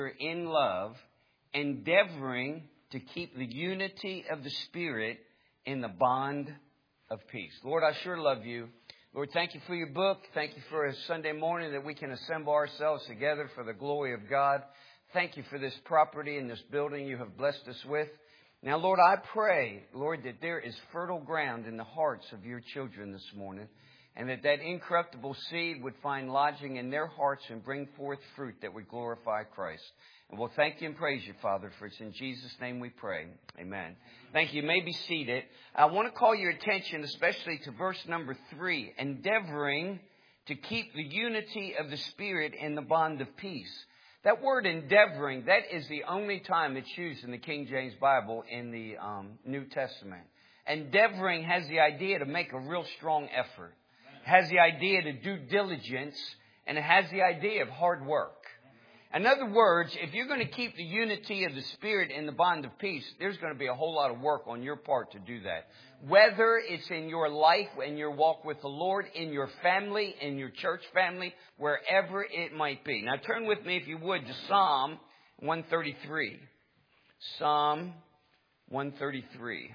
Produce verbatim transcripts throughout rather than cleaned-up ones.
in love, endeavoring to keep the unity of the Spirit in the bond of peace. Lord, I sure love you. Lord, thank you for your book. Thank you for a Sunday morning that we can assemble ourselves together for the glory of God. Thank you for this property and this building you have blessed us with. Now, Lord, I pray, Lord, that there is fertile ground in the hearts of your children this morning, and that that incorruptible seed would find lodging in their hearts and bring forth fruit that would glorify Christ. And we'll thank you and praise you, Father, for it's in Jesus' name we pray. Amen. Thank you. You may be seated. I want to call your attention especially to verse number three, endeavoring to keep the unity of the Spirit in the bond of peace. That word endeavoring, that is the only time it's used in the King James Bible in the um, New Testament. Endeavoring has the idea to make a real strong effort. It has the idea to do diligence, and it has the idea of hard work. In other words, if you're going to keep the unity of the Spirit in the bond of peace, there's going to be a whole lot of work on your part to do that. Whether it's in your life, in your walk with the Lord, in your family, in your church family, wherever it might be. Now turn with me, if you would, to Psalm one thirty-three. Psalm one thirty-three.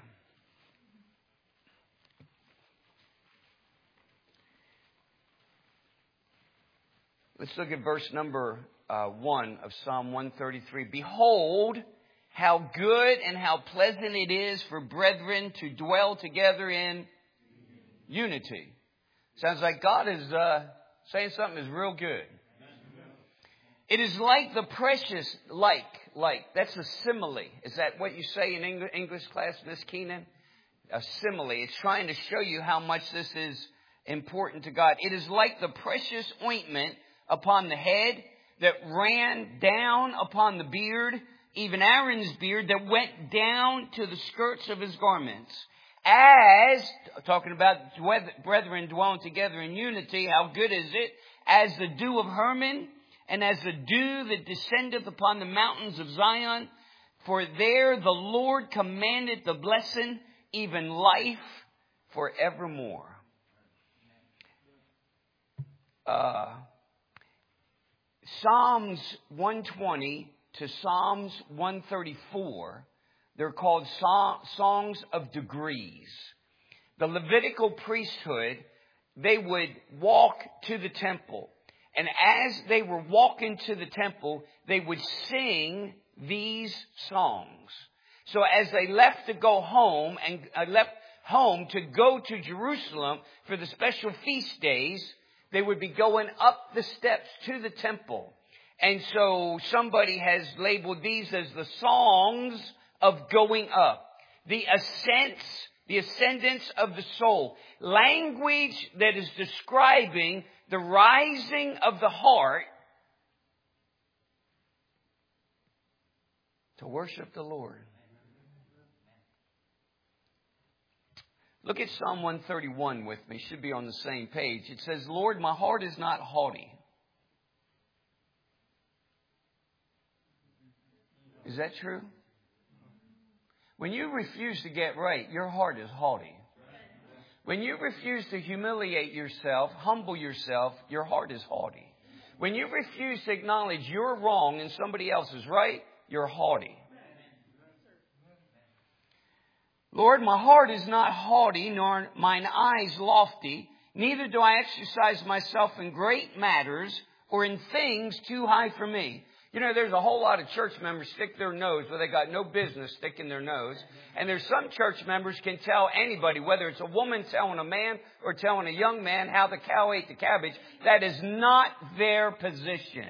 Let's look at verse number uh, one of Psalm one thirty-three. Behold, how good and how pleasant it is for brethren to dwell together in unity. Sounds like God is uh, saying something is real good. It is like the precious, like, like. That's a simile. Is that what you say in English class, Miss Keenan? A simile. It's trying to show you how much this is important to God. It is like the precious ointment upon the head that ran down upon the beard, even Aaron's beard, that went down to the skirts of his garments. As, talking about brethren dwelling together in unity, how good is it? As the dew of Hermon, and as the dew that descendeth upon the mountains of Zion. For there the Lord commanded the blessing, even life forevermore. Uh... Psalms one twenty to Psalms one thirty-four, they're called songs of degrees. The Levitical priesthood, they would walk to the temple. And as they were walking to the temple, they would sing these songs. So as they left to go home and uh, left home to go to Jerusalem for the special feast days, they would be going up the steps to the temple. And so somebody has labeled these as the songs of going up. The ascents, the ascendance of the soul. Language that is describing the rising of the heart to worship the Lord. Look at Psalm one thirty-one with me. Should be on the same page. It says, Lord, my heart is not haughty. Is that true? When you refuse to get right, your heart is haughty. When you refuse to humiliate yourself, humble yourself, your heart is haughty. When you refuse to acknowledge you're wrong and somebody else is right, you're haughty. Lord, my heart is not haughty, nor mine eyes lofty. Neither do I exercise myself in great matters or in things too high for me. You know, there's a whole lot of church members stick their nose where they got no business sticking their nose. And there's some church members can tell anybody, whether it's a woman telling a man or telling a young man how the cow ate the cabbage. That is not their position.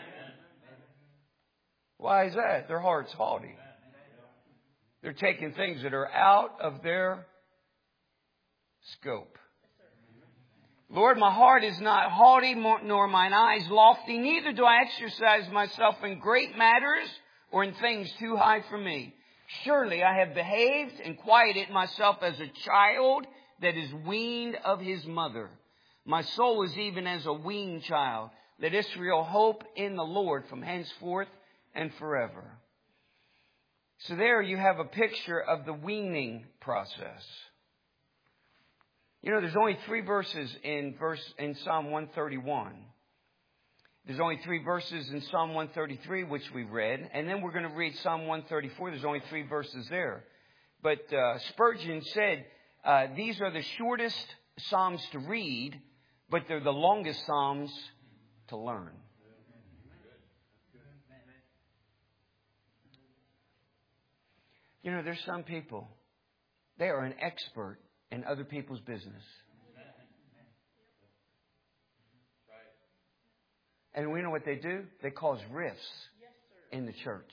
Why is that? Their heart's haughty. They're taking things that are out of their scope. Lord, my heart is not haughty, nor mine eyes lofty. Neither do I exercise myself in great matters or in things too high for me. Surely I have behaved and quieted myself as a child that is weaned of his mother. My soul is even as a weaned child. Let Israel hope in the Lord from henceforth and forever. So there you have a picture of the weaning process. You know, there's only three verses in verse in Psalm one thirty-one. There's only three verses in Psalm one thirty-three, which we read. And then we're going to read Psalm one thirty-four. There's only three verses there. But uh, Spurgeon said, uh, these are the shortest Psalms to read, but they're the longest Psalms to learn. You know, there's some people, they are an expert in other people's business. And we know what they do? They cause rifts in the church.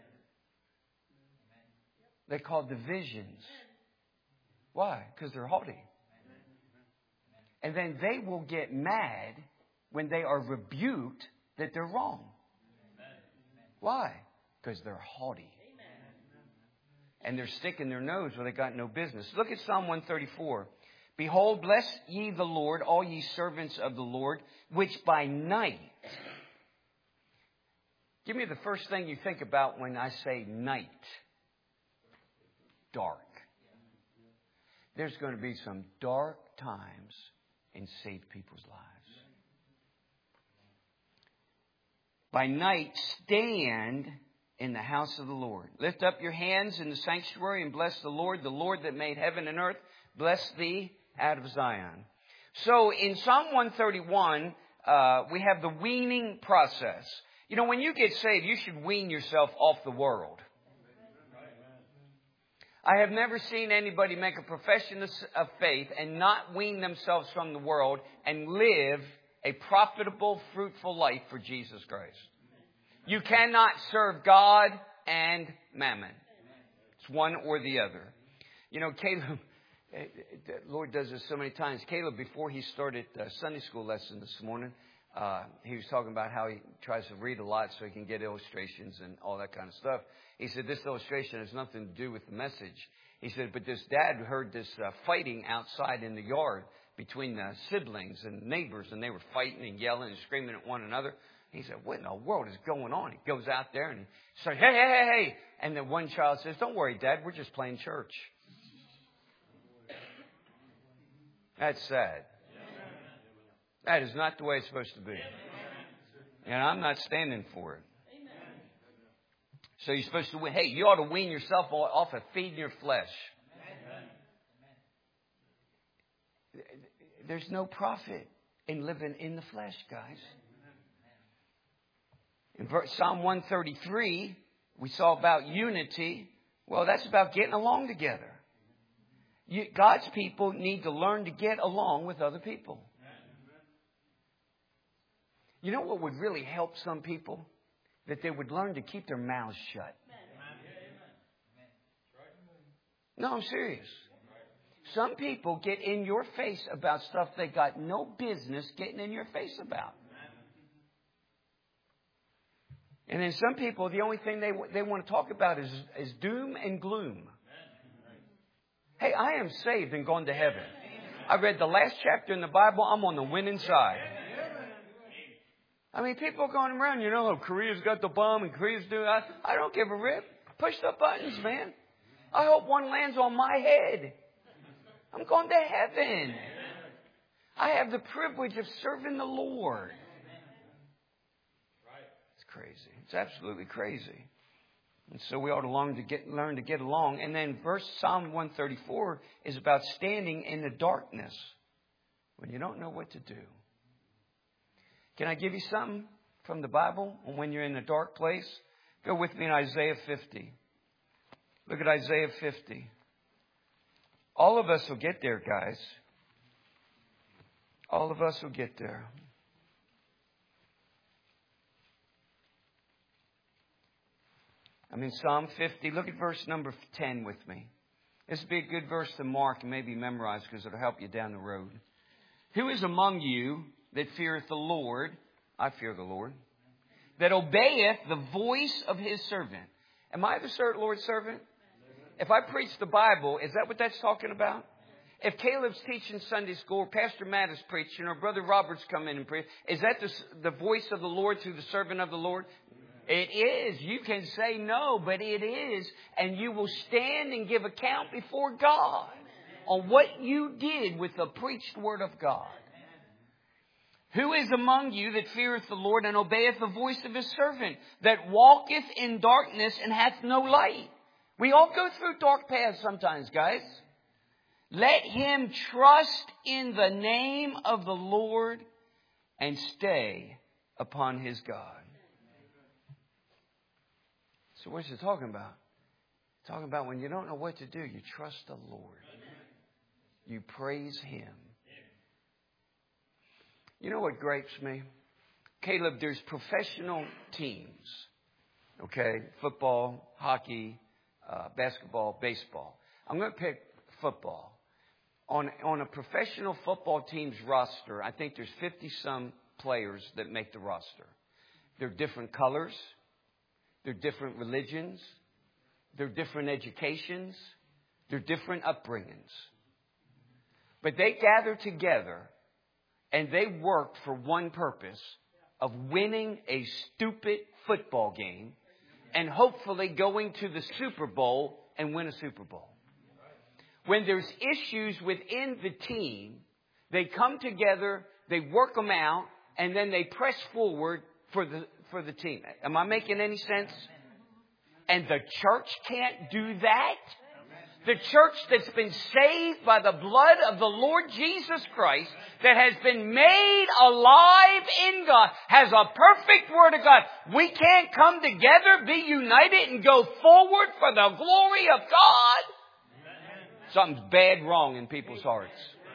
They cause divisions. Why? Because they're haughty. And then they will get mad when they are rebuked that they're wrong. Why? Because they're haughty. And they're sticking their nose where they got no business. Look at Psalm one thirty-four. Behold, bless ye the Lord, all ye servants of the Lord, which by night. Give me the first thing you think about when I say night. Dark. There's going to be some dark times in saved people's lives. By night, stand in the house of the Lord. Lift up your hands in the sanctuary and bless the Lord, the Lord that made heaven and earth. Bless thee out of Zion. So in Psalm one thirty-one, uh, we have the weaning process. You know, when you get saved, you should wean yourself off the world. I have never seen anybody make a profession of faith and not wean themselves from the world and live a profitable, fruitful life for Jesus Christ. You cannot serve God and mammon. It's one or the other. You know, Caleb, the Lord does this so many times. Caleb, before he started a Sunday school lesson this morning, uh, he was talking about how he tries to read a lot so he can get illustrations and all that kind of stuff. He said, this illustration has nothing to do with the message. He said, but this dad heard this uh, fighting outside in the yard between the siblings and neighbors, and they were fighting and yelling and screaming at one another. He said, what in the world is going on? He goes out there and he says, hey, hey, hey, hey. And then one child says, don't worry, Dad, we're just playing church. That's sad. That is not the way it's supposed to be. And I'm not standing for it. So you're supposed to, hey, you ought to wean yourself off of feeding your flesh. There's no profit in living in the flesh, guys. In Psalm one thirty-three, we saw about unity. Well, that's about getting along together. You, God's people need to learn to get along with other people. You know what would really help some people? That they would learn to keep their mouths shut. No, I'm serious. Some people get in your face about stuff they got no business getting in your face about. And then some people, the only thing they they want to talk about is, is doom and gloom. Hey, I am saved and going to heaven. I read the last chapter in the Bible. I'm on the winning side. I mean, people are going around, you know, Korea's got the bomb and Korea's doing... I, I don't give a rip. Push the buttons, man. I hope one lands on my head. I'm going to heaven. I have the privilege of serving the Lord. It's crazy. It's absolutely crazy. And so we ought to learn to get, learn to get along. And then verse Psalm one thirty-four is about standing in the darkness when you don't know what to do. Can I give you something from the Bible on when you're in a dark place? Go with me in Isaiah fifty. Look at Isaiah fifty. All of us will get there, guys. All of us will get there. I'm in Psalm fifty. Look at verse number ten with me. This would be a good verse to mark and maybe memorize because it'll help you down the road. Who is among you that feareth the Lord? I fear the Lord. That obeyeth the voice of his servant. Am I the Lord's servant? If I preach the Bible, is that what that's talking about? If Caleb's teaching Sunday school, or Pastor Matt is preaching, or Brother Robert's come in and preach, is that the, the voice of the Lord through the servant of the Lord? It is. You can say no, but it is. And you will stand and give account before God on what you did with the preached word of God. Who is among you that feareth the Lord and obeyeth the voice of his servant, that walketh in darkness and hath no light? We all go through dark paths sometimes, guys. Let him trust in the name of the Lord and stay upon his God. So what's it talking about? It's talking about when you don't know what to do, you trust the Lord. You praise him. You know what gripes me? Caleb, there's professional teams. Okay? Football, hockey, uh, basketball, baseball. I'm going to pick football. On, on a professional football team's roster, I think there's fifty-some players that make the roster. They're different colors. They're different religions. They're different educations. They're different upbringings. But they gather together and they work for one purpose of winning a stupid football game and hopefully going to the Super Bowl and win a Super Bowl. When there's issues within the team, they come together, they work them out, and then they press forward for the for the team. Am I making any sense? And the church can't do that? The church that's been saved by the blood of the Lord Jesus Christ, that has been made alive in God, has a perfect Word of God. We can't come together, be united, and go forward for the glory of God. Something's bad wrong in people's hearts.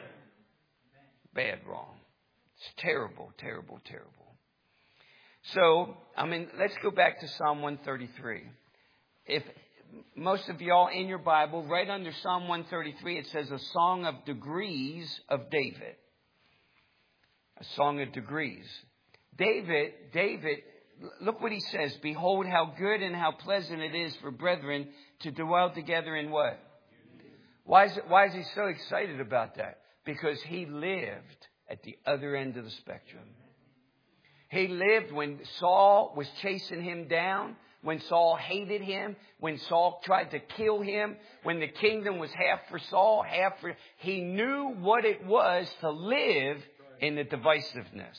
Bad wrong. It's terrible, terrible, terrible. So, I mean, let's go back to Psalm one thirty-three. If most of y'all in your Bible, right under Psalm one thirty-three, it says a song of degrees of David. A song of degrees. David, David, look what he says. Behold how good and how pleasant it is for brethren to dwell together in what? Why is it, why is he so excited about that? Because he lived at the other end of the spectrum. He lived when Saul was chasing him down, when Saul hated him, when Saul tried to kill him, when the kingdom was half for Saul, half for... He knew what it was to live in the divisiveness.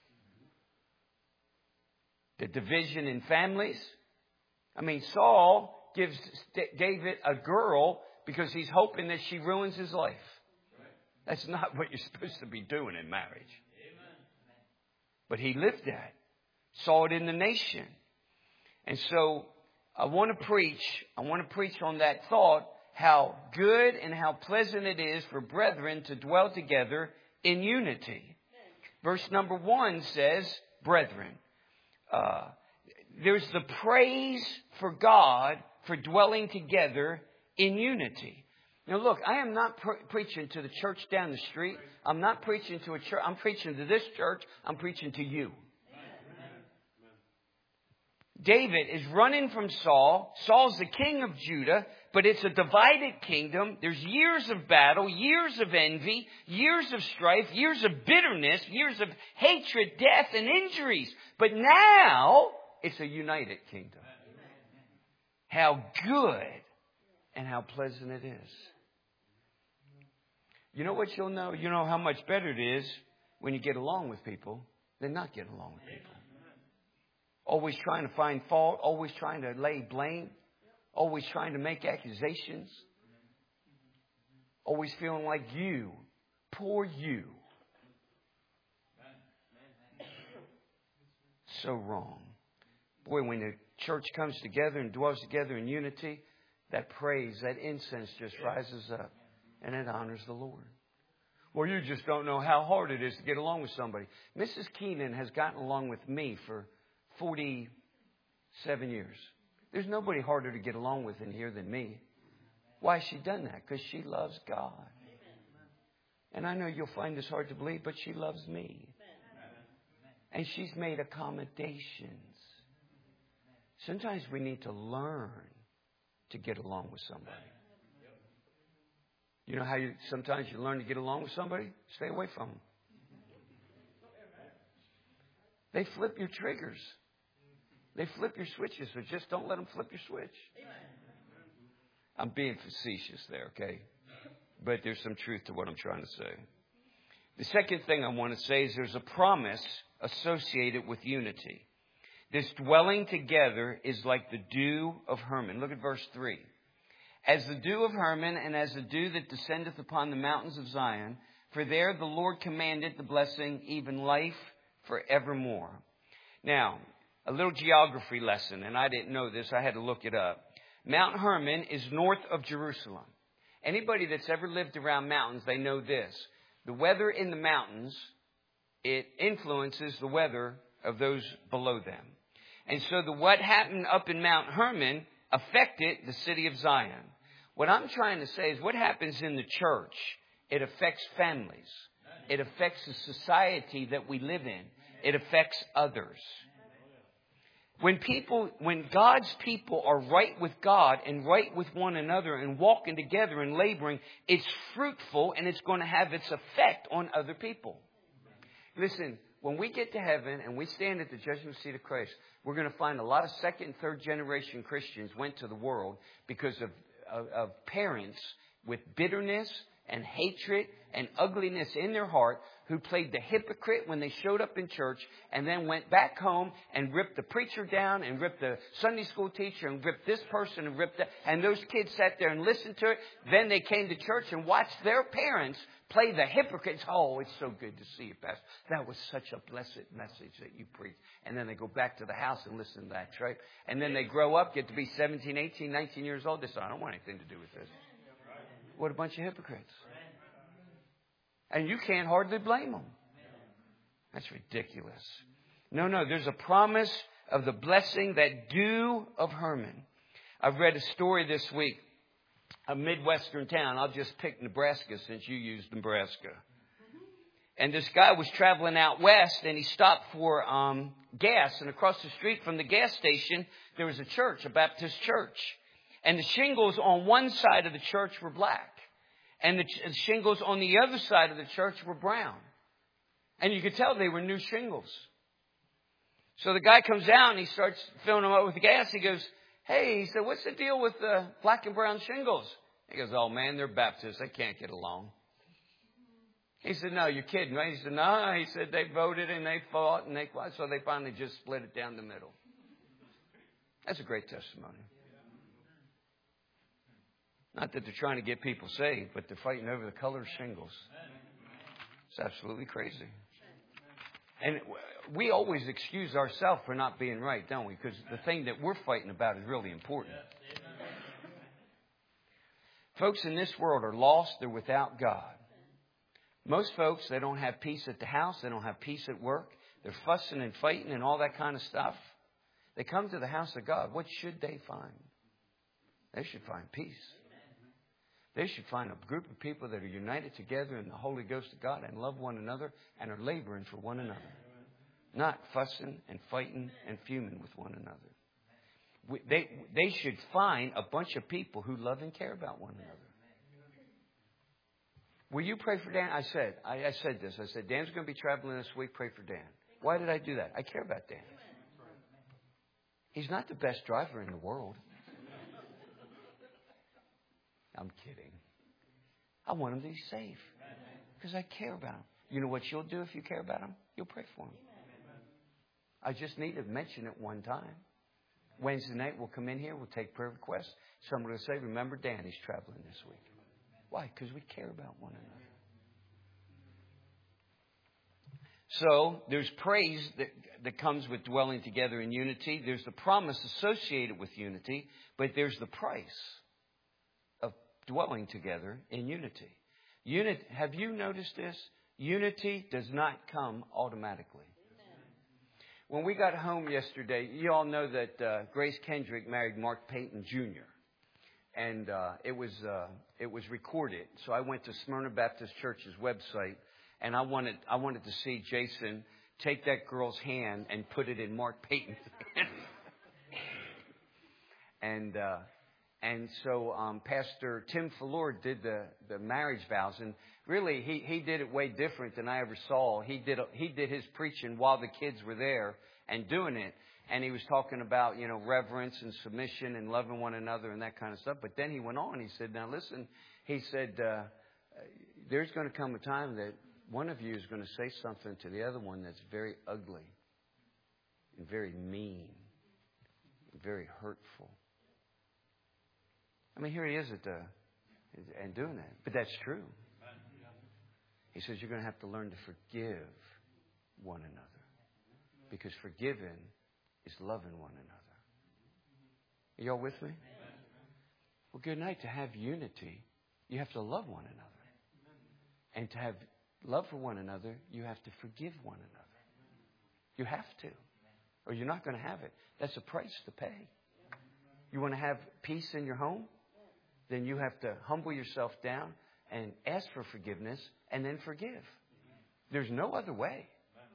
The division in families. I mean, Saul gives David a girl because he's hoping that she ruins his life. That's not what you're supposed to be doing in marriage. But he lived that. Saw it in the nation. And so I want to preach, I want to preach on that thought, how good and how pleasant it is for brethren to dwell together in unity. Verse number one says, brethren. Uh, there's the praise for God for dwelling together in unity. Now look, I am not pre- preaching to the church down the street. I'm not preaching to a church. I'm preaching to this church. I'm preaching to you. David is running from Saul. Saul's the king of Judah, but it's a divided kingdom. There's years of battle, years of envy, years of strife, years of bitterness, years of hatred, death, and injuries. But now it's a united kingdom. How good and how pleasant it is. You know what you'll know? You know how much better it is when you get along with people than not get along with people. Always trying to find fault, always trying to lay blame, always trying to make accusations, always feeling like you, poor you. So wrong. Boy, when the church comes together and dwells together in unity, that praise, that incense just rises up and it honors the Lord. Well, you just don't know how hard it is to get along with somebody. Missus Keenan has gotten along with me for forty-seven years. There's nobody harder to get along with in here than me. Why has she done that? Because she loves God. And I know you'll find this hard to believe, but she loves me. And she's made accommodations. Sometimes we need to learn to get along with somebody. You know how you sometimes you learn to get along with somebody? Stay away from them. They flip your triggers. They flip your switches, so just don't let them flip your switch. I'm being facetious there, okay? But there's some truth to what I'm trying to say. The second thing I want to say is there's a promise associated with unity. This dwelling together is like the dew of Hermon. Look at verse three. As the dew of Hermon, and as the dew that descendeth upon the mountains of Zion, for there the Lord commanded the blessing, even life forevermore. Now, a little geography lesson, and I didn't know this. I had to look it up. Mount Hermon is north of Jerusalem. Anybody that's ever lived around mountains, they know this. The weather in the mountains, it influences the weather of those below them. And so the what happened up in Mount Hermon affected the city of Zion. What I'm trying to say is what happens in the church, it affects families. It affects the society that we live in. It affects others. When people, when God's people are right with God and right with one another and walking together and laboring, it's fruitful and it's going to have its effect on other people. Listen, when we get to heaven and we stand at the judgment seat of Christ, we're going to find a lot of second and third generation Christians went to the world because of, of, of parents with bitterness and hatred and ugliness in their heart who played the hypocrite when they showed up in church and then went back home and ripped the preacher down and ripped the Sunday school teacher and ripped this person and ripped that. And those kids sat there and listened to it. Then they came to church and watched their parents play the hypocrites. Oh, it's so good to see you, Pastor. That was such a blessed message that you preached. And then they go back to the house and listen to that, right? And then they grow up, get to be seventeen, eighteen, nineteen years old. They say, I don't want anything to do with this. What a bunch of hypocrites. And you can't hardly blame them. That's ridiculous. No, no, there's a promise of the blessing, that dew of Hermon. I've read a story this week, a Midwestern town. I'll just pick Nebraska since you used Nebraska. And this guy was traveling out west and he stopped for um, gas. And across the street from the gas station, there was a church, a Baptist church. And the shingles on one side of the church were black. And the shingles on the other side of the church were brown. And you could tell they were new shingles. So the guy comes out and he starts filling them up with gas. He goes, hey, he said, what's the deal with the black and brown shingles? He goes, oh, man, they're Baptists. They can't get along. He said, no, you're kidding, right? He said, no. He said, they voted and they fought and they fought. So they finally just split it down the middle. That's a great testimony. Not that they're trying to get people saved, but they're fighting over the color of shingles. It's absolutely crazy. And we always excuse ourselves for not being right, don't we? Because the thing that we're fighting about is really important. Folks in this world are lost. They're without God. Most folks, they don't have peace at the house. They don't have peace at work. They're fussing and fighting and all that kind of stuff. They come to the house of God. What should they find? They should find peace. They should find a group of people that are united together in the Holy Ghost of God and love one another and are laboring for one another. Not fussing and fighting and fuming with one another. We, they, they should find a bunch of people who love and care about one another. Will you pray for Dan? I said, I, I said this. I said, Dan's going to be traveling this week. Pray for Dan. Why did I do that? I care about Dan. He's not the best driver in the world. I'm kidding. I want him to be safe because I care about him. You know what you'll do if you care about him? You'll pray for him. I just need to mention it one time. Wednesday night we'll come in here. We'll take prayer requests. Someone will say, remember Dan, he's traveling this week. Why? Because we care about one another. So there's praise that, that comes with dwelling together in unity. There's the promise associated with unity, but there's the price of dwelling together in unity. Unit, have you noticed this? Unity does not come automatically. When we got home yesterday, you all know that uh, Grace Kendrick married Mark Payton Junior And uh, it was uh, it was recorded. So I went to Smyrna Baptist Church's website, and I wanted I wanted to see Jason take that girl's hand and put it in Mark Payton's hand. and uh, and so um, Pastor Tim Fuller did the, the marriage vows, and really he, he did it way different than I ever saw. He did he did his preaching while the kids were there and doing it. And he was talking about, you know, reverence and submission and loving one another and that kind of stuff. But then he went on. He said, now listen, he said, uh, there's going to come a time that one of you is going to say something to the other one that's very ugly and very mean and very hurtful. I mean, here he is at the, and doing that. But that's true. He says you're going to have to learn to forgive one another. Because forgiving is loving one another. Are y'all with me? Well, good night. To have unity, you have to love one another. And to have love for one another, you have to forgive one another. You have to. Or you're not going to have it. That's a price to pay. You want to have peace in your home? Then you have to humble yourself down and ask for forgiveness and then forgive. There's no other way.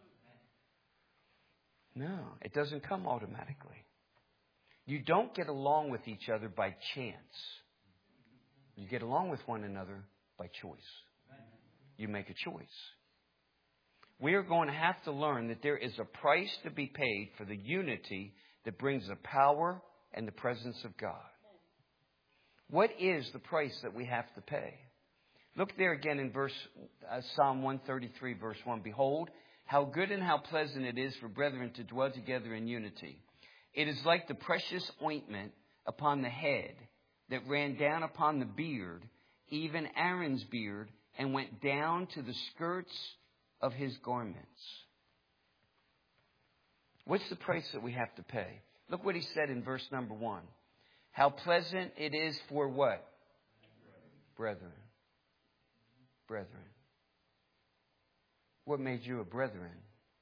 No, it doesn't come automatically. You don't get along with each other by chance. You get along with one another by choice. You make a choice. We are going to have to learn that there is a price to be paid for the unity that brings the power and the presence of God. What is the price that we have to pay? Look there again in verse uh, Psalm one thirty-three, verse one. Behold, how good and how pleasant it is for brethren to dwell together in unity. It is like the precious ointment upon the head that ran down upon the beard, even Aaron's beard, and went down to the skirts of his garments. What's the price that we have to pay? Look what he said in verse number one. How pleasant it is for what? Brethren. Brethren. What made you a brethren?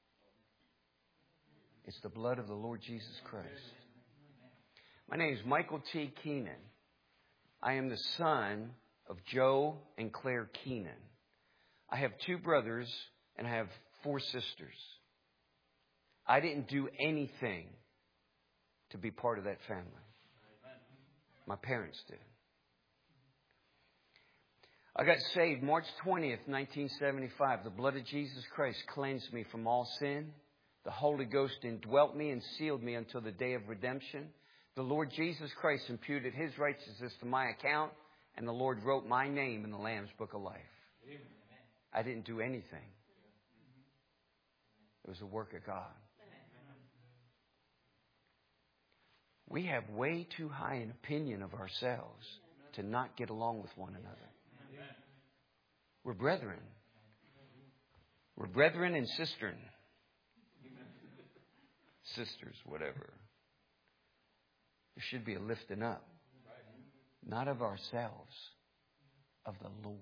It's the blood of the Lord Jesus Christ. My name is Michael T. Keenan. I am the son of Joe and Claire Keenan. I have two brothers and I have four sisters. I didn't do anything to be part of that family. My parents did. I got saved March twentieth, nineteen seventy-five. The blood of Jesus Christ cleansed me from all sin. The Holy Ghost indwelt me and sealed me until the day of redemption. The Lord Jesus Christ imputed His righteousness to my account, and the Lord wrote my name in the Lamb's Book of Life. I didn't do anything. It was the work of God. We have way too high an opinion of ourselves to not get along with one another. We're brethren. We're brethren and sistern. Sisters, whatever. There should be a lifting up. Not of ourselves, of the Lord.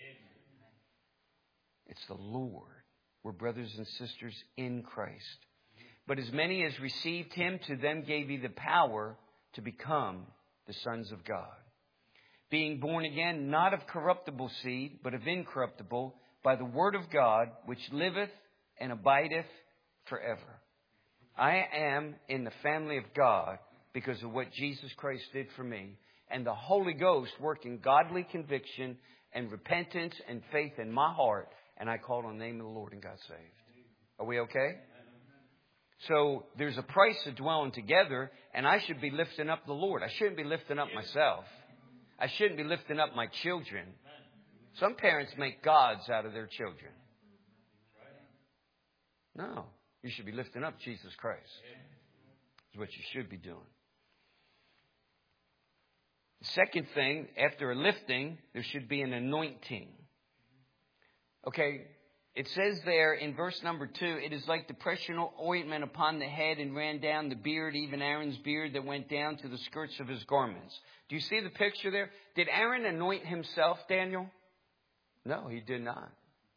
It's the Lord. We're brothers and sisters in Christ. But as many as received Him, to them gave He the power to become the sons of God. Being born again, not of corruptible seed, but of incorruptible, by the word of God, which liveth and abideth forever. I am in the family of God because of what Jesus Christ did for me. And the Holy Ghost working godly conviction and repentance and faith in my heart. And I called on the name of the Lord and got saved. Are we okay? So there's a price of dwelling together, and I should be lifting up the Lord. I shouldn't be lifting up myself. I shouldn't be lifting up my children. Some parents make gods out of their children. No, you should be lifting up Jesus Christ. That's what you should be doing. The second thing, after a lifting, there should be an anointing. Okay, it says there in verse number two, it is like the precious ointment upon the head and ran down the beard, even Aaron's beard that went down to the skirts of his garments. Do you see the picture there? Did Aaron anoint himself, Daniel? No, he did not.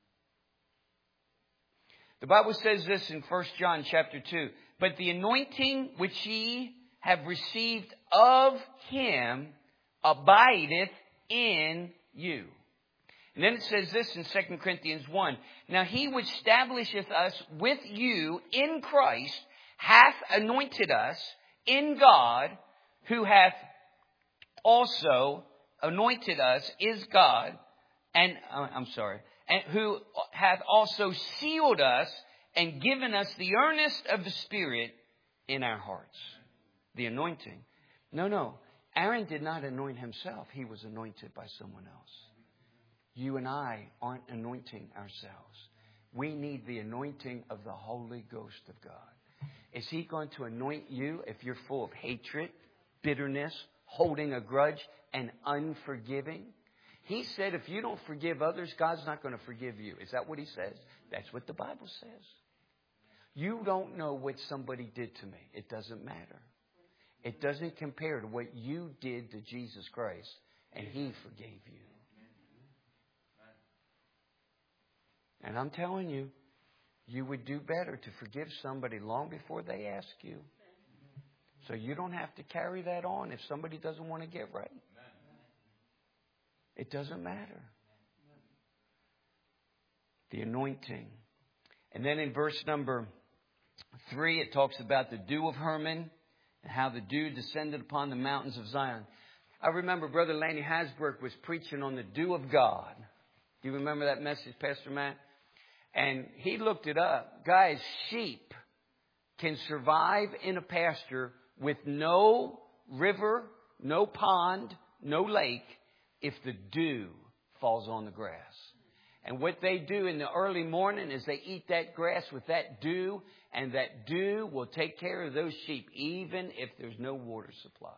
The Bible says this in First John chapter two. But the anointing which ye have received of Him abideth in you. And then it says this in Second Corinthians one. Now He which establisheth us with you in Christ hath anointed us in God, who hath also anointed us, is God, and uh, I'm sorry, and who hath also sealed us and given us the earnest of the Spirit in our hearts. The anointing. No, no. Aaron did not anoint himself. He was anointed by someone else. You and I aren't anointing ourselves. We need the anointing of the Holy Ghost of God. Is He going to anoint you if you're full of hatred, bitterness, holding a grudge, and unforgiving? He said if you don't forgive others, God's not going to forgive you. Is that what He says? That's what the Bible says. You don't know what somebody did to me. It doesn't matter. It doesn't compare to what you did to Jesus Christ, and He forgave you. And I'm telling you, you would do better to forgive somebody long before they ask you. So you don't have to carry that on if somebody doesn't want to get right. It doesn't matter. The anointing. And then in verse number three, it talks about the dew of Hermon and how the dew descended upon the mountains of Zion. I remember Brother Lanny Hasbrook was preaching on the dew of God. Do you remember that message, Pastor Matt? And he looked it up. Guys, sheep can survive in a pasture with no river, no pond, no lake if the dew falls on the grass. And what they do in the early morning is they eat that grass with that dew, and that dew will take care of those sheep even if there's no water supply.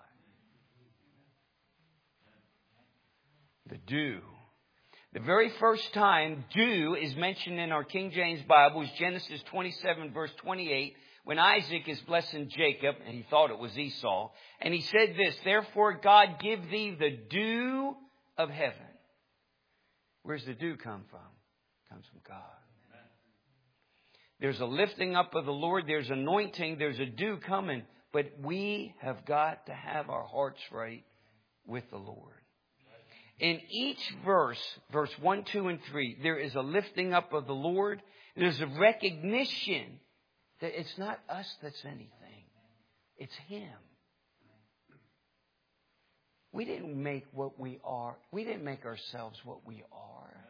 The dew. The very first time dew is mentioned in our King James Bible is Genesis twenty-seven, verse twenty-eight, when Isaac is blessing Jacob, and he thought it was Esau. And he said this, therefore God give thee the dew of heaven. Where's the dew come from? It comes from God. There's a lifting up of the Lord. There's anointing. There's a dew coming. But we have got to have our hearts right with the Lord. In each verse, verse one, two, and three, there is a lifting up of the Lord. There's a recognition that it's not us that's anything. It's Him. We didn't make what we are. We didn't make ourselves what we are.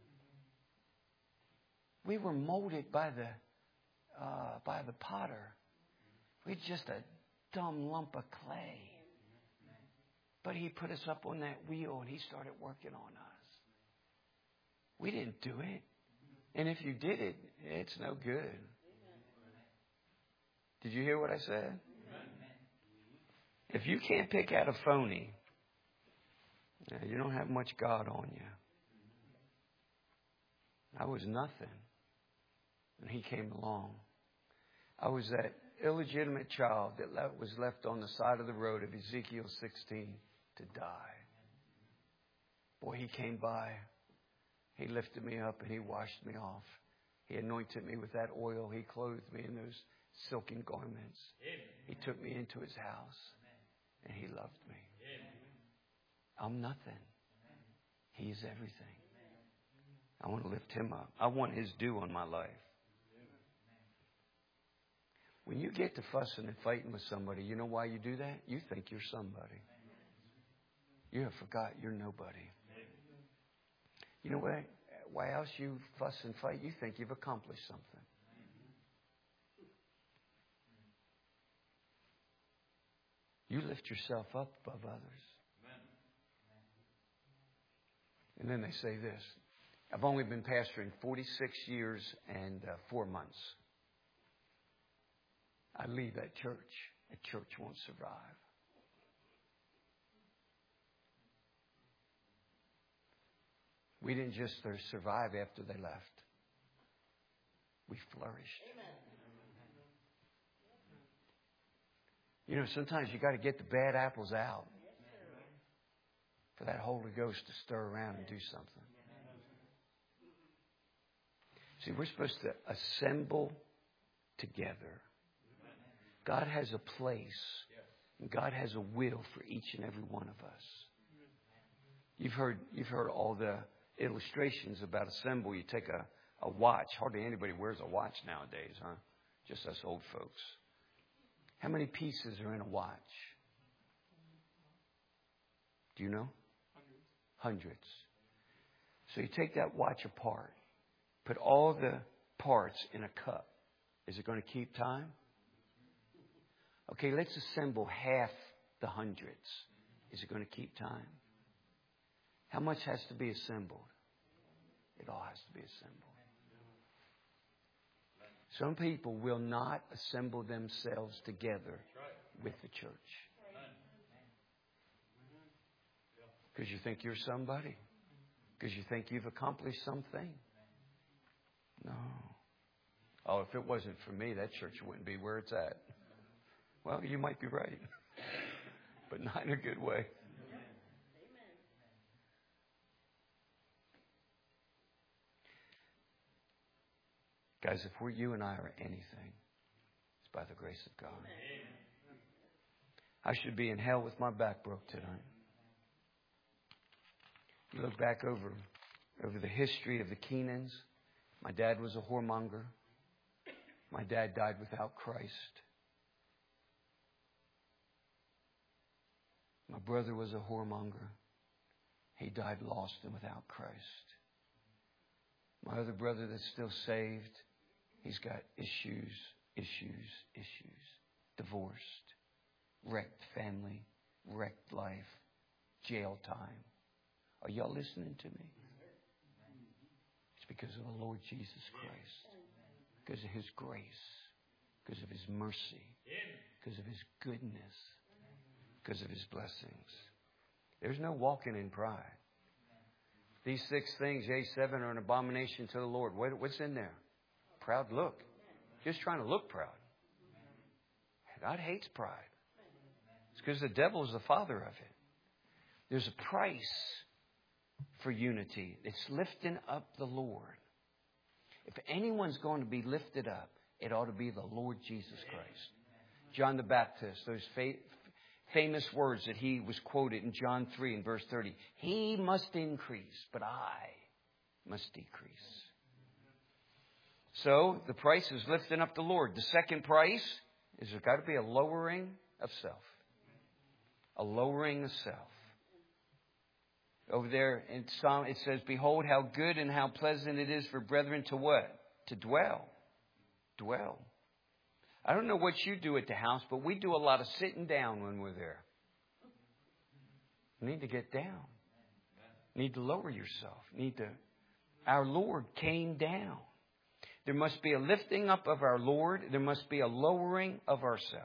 We were molded by the uh, by the potter. We're just a dumb lump of clay. But He put us up on that wheel and He started working on us. We didn't do it. And if you did it, it's no good. Did you hear what I said? If you can't pick out a phony, you don't have much God on you. I was nothing. And He came along. I was that illegitimate child that was left on the side of the road of Ezekiel sixteen to die. Boy, He came by. He lifted me up and He washed me off. He anointed me with that oil. He clothed me in those silken garments. He took me into His house. And He loved me. I'm nothing. He is everything. I want to lift Him up. I want His dew on my life. When you get to fussing and fighting with somebody, you know why you do that? You think you're somebody. You have forgot you're nobody. You know what? Why else you fuss and fight? You think you've accomplished something. You lift yourself up above others. And then they say this. I've only been pastoring forty-six years and uh, four months. I leave that church. That church won't survive. We didn't just survive after they left. We flourished. Amen. You know, sometimes you got to get the bad apples out for that Holy Ghost to stir around and do something. See, we're supposed to assemble together. God has a place, and God has a will for each and every one of us. You've heard, you've heard all the illustrations about assemble. You take a, a watch. Hardly anybody wears a watch nowadays, huh? Just us old folks. How many pieces are in a watch? Do you know? Hundreds. Hundreds. So you take that watch apart, put all the parts in a cup. Is it going to keep time? Okay, let's assemble half the hundreds. Is it going to keep time? How much has to be assembled? It all has to be assembled. Some people will not assemble themselves together with the church. Because you think you're somebody. Because you think you've accomplished something. No. Oh, if it wasn't for me, that church wouldn't be where it's at. Well, you might be right. But not in a good way. Guys, if we're you and I are anything, it's by the grace of God. I should be in hell with my back broke tonight. You look back over, over the history of the Keenans. My dad was a whoremonger. My dad died without Christ. My brother was a whoremonger. He died lost and without Christ. My other brother that's still saved, he's got issues, issues, issues. Divorced, wrecked family, wrecked life, jail time. Are y'all listening to me? It's because of the Lord Jesus Christ. Because of His grace. Because of His mercy. Because of His goodness. Because of His blessings. There's no walking in pride. These six things, yea, seven, are an abomination to the Lord. What, what's in there? Proud look. Just trying to look proud. God hates pride. It's because the devil is the father of it. There's a price for unity. It's lifting up the Lord. If anyone's going to be lifted up, it ought to be the Lord Jesus Christ. John the Baptist, those fa- famous words that he was quoted in John three and verse thirty. He must increase, but I must decrease. So the price is lifting up the Lord. The second price is there's got to be a lowering of self. A lowering of self. Over there in Psalm, it says, behold how good and how pleasant it is for brethren to what? To dwell. Dwell. I don't know what you do at the house, but we do a lot of sitting down when we're there. You need to get down. You need to lower yourself. You need to. Our Lord came down. There must be a lifting up of our Lord. There must be a lowering of ourselves.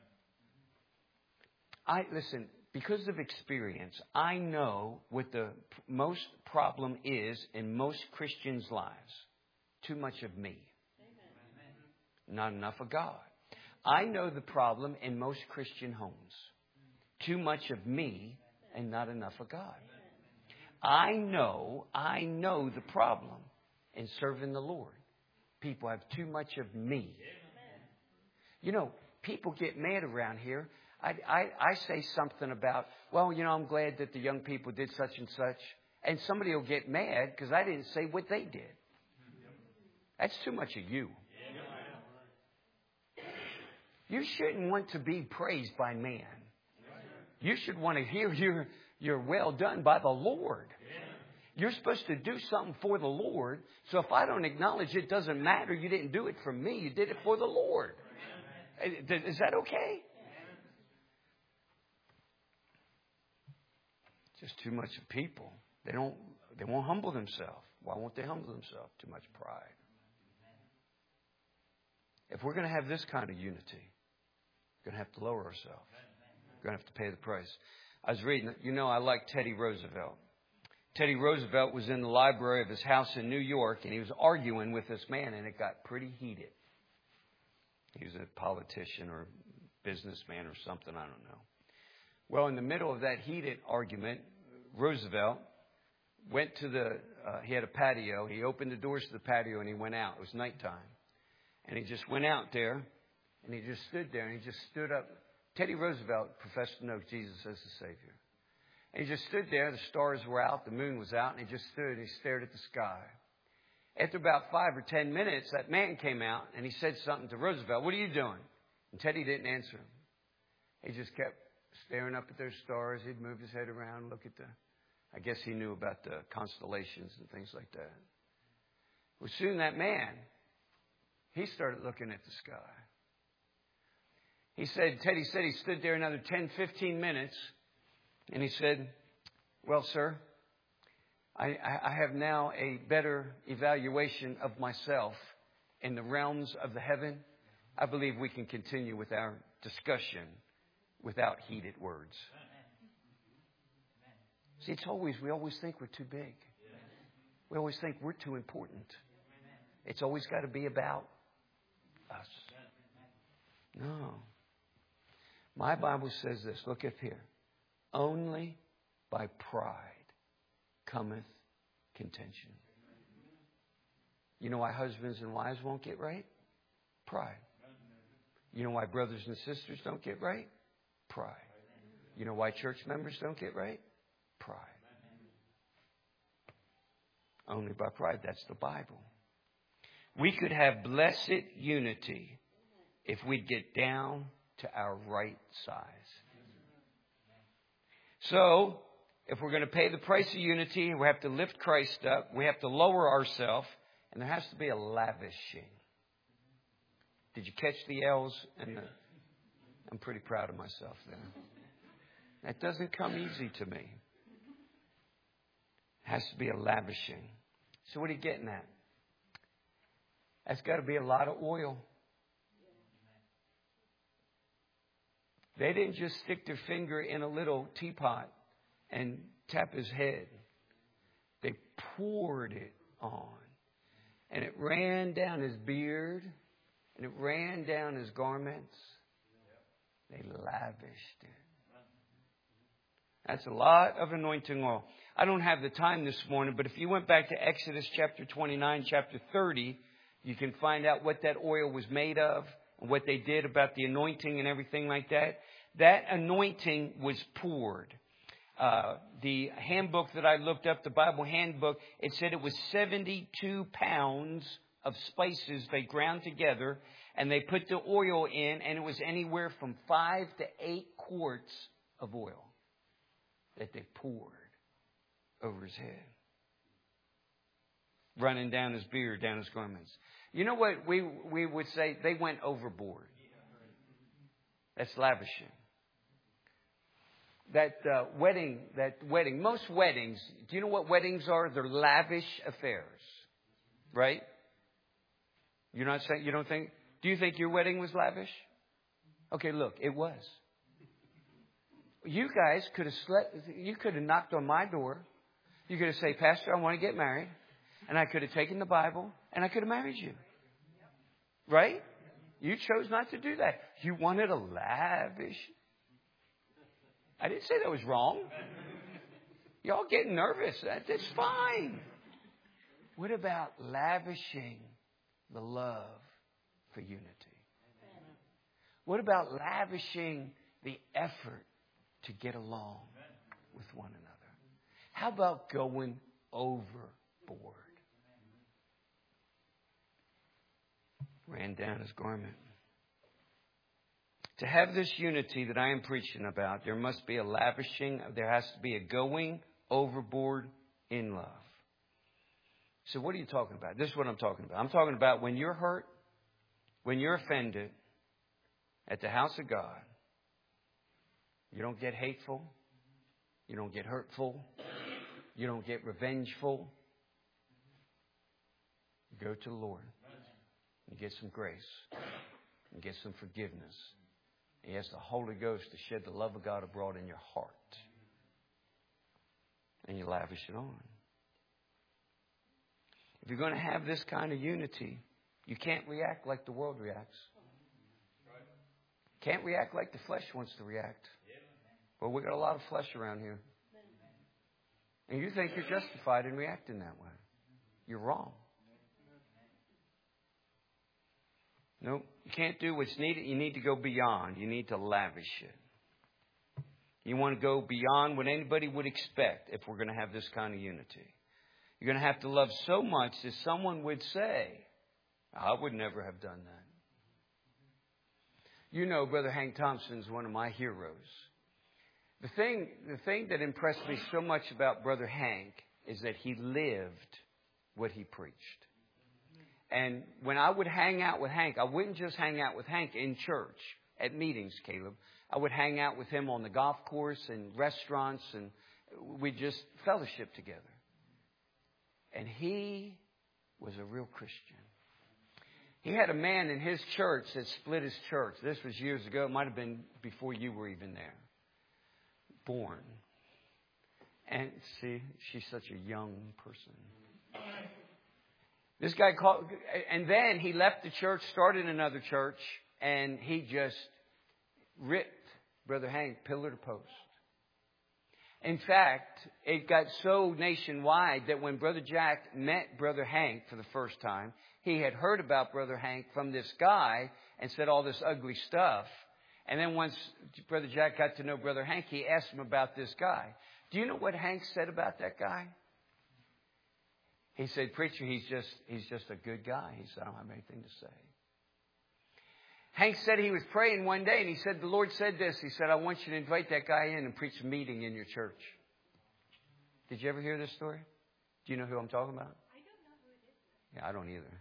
I listen. Because of experience, I know what the most problem is in most Christians' lives. Too much of me. Amen. Not enough of God. I know the problem in most Christian homes. Too much of me and not enough of God. I know, I know the problem in serving the Lord. People have too much of me. You know, people get mad around here. I, I, I say something about, well, you know, I'm glad that the young people did such and such. And somebody will get mad because I didn't say what they did. That's too much of you. You shouldn't want to be praised by man. You should want to hear your, your well done by the Lord. You're supposed to do something for the Lord. So if I don't acknowledge it, it doesn't matter. You didn't do it for me. You did it for the Lord. Is that okay? Just too much of people. They don't. They won't humble themselves. Why won't they humble themselves? Too much pride. If we're going to have this kind of unity, we're going to have to lower ourselves. We're going to have to pay the price. I was reading. You know, I like Teddy Roosevelt. Teddy Roosevelt was in the library of his house in New York, and he was arguing with this man, and it got pretty heated. He was a politician or businessman or something. I don't know. Well, in the middle of that heated argument, Roosevelt went to the, uh, he had a patio. He opened the doors to the patio and he went out. It was nighttime. And he just went out there and he just stood there and he just stood up. Teddy Roosevelt professed to know Jesus as the Savior. And he just stood there. The stars were out. The moon was out. And he just stood and he stared at the sky. After about five or ten minutes, that man came out and he said something to Roosevelt. What are you doing? And Teddy didn't answer him. He just kept staring up at those stars. He'd move his head around, look at the, I guess he knew about the constellations and things like that. Well, soon that man, he started looking at the sky. He said, Teddy said he stood there another ten, fifteen minutes. And he said, well, sir, I, I have now a better evaluation of myself. in the realms of the heaven, I believe we can continue with our discussion without heated words. See, it's always, we always think we're too big. We always think we're too important. It's always got to be about us. No. My Bible says this. Look up here. Only by pride cometh contention. You know why husbands and wives won't get right? Pride. You know why brothers and sisters don't get right? Pride. You know why church members don't get right? Pride. Only by pride. That's the Bible. We could have blessed unity if we'd get down to our right size. So, if we're going to pay the price of unity, we have to lift Christ up. We have to lower ourselves. And there has to be a lavishing. Did you catch the L's? And the, I'm pretty proud of myself there. That doesn't come easy to me. It has to be a lavishing. So what are you getting at? That's got to be a lot of oil. They didn't just stick their finger in a little teapot and tap his head. They poured it on. And it ran down his beard. And it ran down his garments. They lavished it. That's a lot of anointing oil. I don't have the time this morning, but if you went back to Exodus chapter twenty-nine, chapter thirty, you can find out what that oil was made of and what they did about the anointing and everything like that. That anointing was poured. Uh, the handbook that I looked up, the Bible handbook, it said it was seventy-two pounds of spices they ground together, and they put the oil in, and it was anywhere from five to eight quarts of oil that they poured over his head, running down his beard, down his garments. You know what we we would say? They went overboard. That's lavishing. That uh, wedding, that wedding, most weddings, do you know what weddings are? They're lavish affairs, right? You're not saying, you don't think, do you think your wedding was lavish? Okay, look, it was. You guys could have slept, you could have knocked on my door. You could have said, Pastor, I want to get married. And I could have taken the Bible and I could have married you. Right? You chose not to do that. You wanted a lavish. I didn't say that was wrong. Y'all getting nervous. That's fine. What about lavishing the love for unity? What about lavishing the effort to get along with one another? How about going overboard? Ran down his garment. To have this unity that I am preaching about, there must be a lavishing. There has to be a going overboard in love. So what are you talking about? This is what I'm talking about. I'm talking about when you're hurt, when you're offended at the house of God, you don't get hateful. You don't get hurtful. You don't get revengeful. You go to the Lord. You get some grace. You get some forgiveness. He has the Holy Ghost to shed the love of God abroad in your heart. And you lavish it on. If you're going to have this kind of unity, you can't react like the world reacts. Can't react like the flesh wants to react. Well, we got a lot of flesh around here. And you think you're justified in reacting that way. You're wrong. No, you can't do what's needed. You need to go beyond. You need to lavish it. You want to go beyond what anybody would expect if we're going to have this kind of unity. You're going to have to love so much that someone would say, I would never have done that. You know, Brother Hank Thompson is one of my heroes. The thing, the thing that impressed me so much about Brother Hank is that he lived what he preached. And when I would hang out with Hank, I wouldn't just hang out with Hank in church at meetings, Caleb. I would hang out with him on the golf course and restaurants, and we'd just fellowship together. And he was a real Christian. He had a man in his church that split his church. This was years ago. It might have been before you were even there. Born. And see, she's such a young person. This guy called, and then he left the church, started another church, and he just ripped Brother Hank pillar to post. In fact, it got so nationwide that when Brother Jack met Brother Hank for the first time, he had heard about Brother Hank from this guy and said all this ugly stuff. And then once Brother Jack got to know Brother Hank, he asked him about this guy. Do you know what Hank said about that guy? He said, preacher, he's just he's just a good guy. He said, I don't have anything to say. Hank said he was praying one day and he said, the Lord said this. He said, I want you to invite that guy in and preach a meeting in your church. Did you ever hear this story? Do you know who I'm talking about? I don't know who it is. Yeah, I don't either.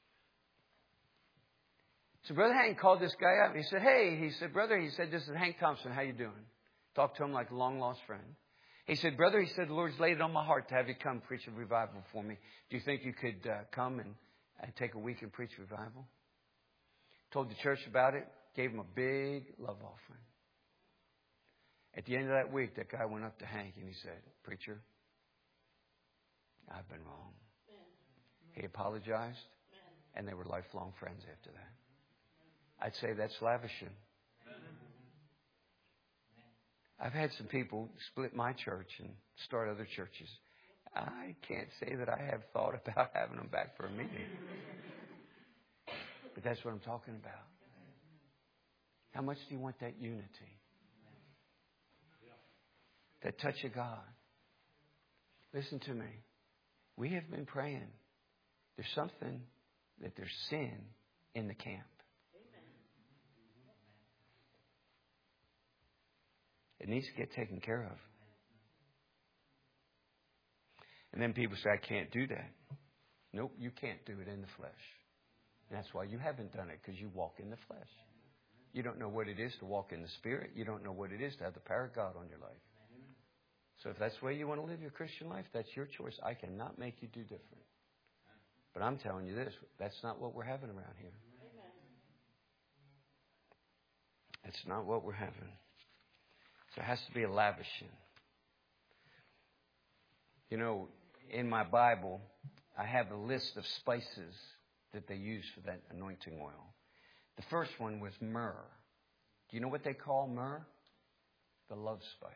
So Brother Hank called this guy up. He said, hey, he said, brother, he said, this is Hank Thompson. How you doing? Talked to him like a long lost friend. He said, brother, he said, the Lord's laid it on my heart to have you come preach a revival for me. Do you think you could uh, come and, and take a week and preach revival? Told the church about it. Gave him a big love offering. At the end of that week, that guy went up to Hank and he said, preacher, I've been wrong. He apologized, and they were lifelong friends after that. I'd say that's lavishing. I've had some people split my church and start other churches. I can't say that I have thought about having them back for a meeting. But that's what I'm talking about. How much do you want that unity? That touch of God. Listen to me. We have been praying. There's something that there's sin in the camp. It needs to get taken care of. And then people say, I can't do that. Nope, you can't do it in the flesh. And that's why you haven't done it, because you walk in the flesh. You don't know what it is to walk in the Spirit. You don't know what it is to have the power of God on your life. So if that's the way you want to live your Christian life, that's your choice. I cannot make you do different. But I'm telling you this, that's not what we're having around here. That's not what we're having. So it has to be a lavishing. You know, in my Bible, I have a list of spices that they use for that anointing oil. The first one was myrrh. Do you know what they call myrrh? The love spice.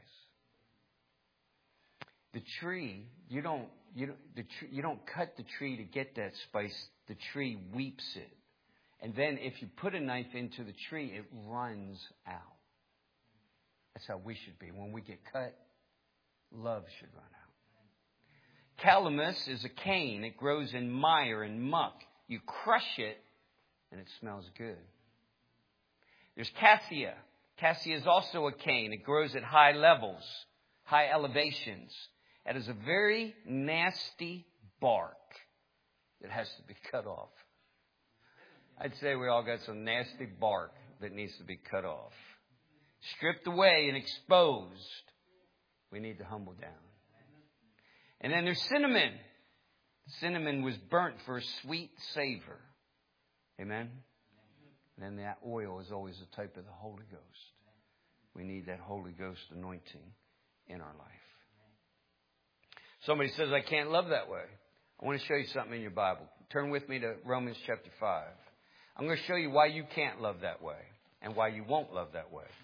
The tree, you don't you don't, the tree, you don't cut the tree to get that spice. The tree weeps it. And then if you put a knife into the tree, it runs out. That's how we should be. When we get cut, love should run out. Calamus is a cane. It grows in mire and muck. You crush it, and it smells good. There's cassia. Cassia is also a cane. It grows at high levels, high elevations. It has a very nasty bark that has to be cut off. I'd say we all got some nasty bark that needs to be cut off. Stripped away and exposed. We need to humble down. And then there's cinnamon. Cinnamon was burnt for a sweet savor. Amen? And then that oil is always a type of the Holy Ghost. We need that Holy Ghost anointing in our life. Somebody says, I can't love that way. I want to show you something in your Bible. Turn with me to Romans chapter five. I'm going to show you why you can't love that way and why you won't love that way.